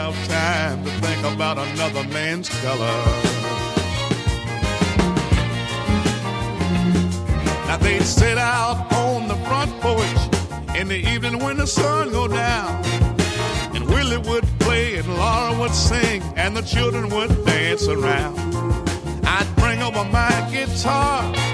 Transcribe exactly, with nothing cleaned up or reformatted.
have time to think about another man's color. Now they'd sit out on the front porch in the evening when the sun go down, and Willie would play and Laura would sing and the children would dance around. I'd bring over my guitar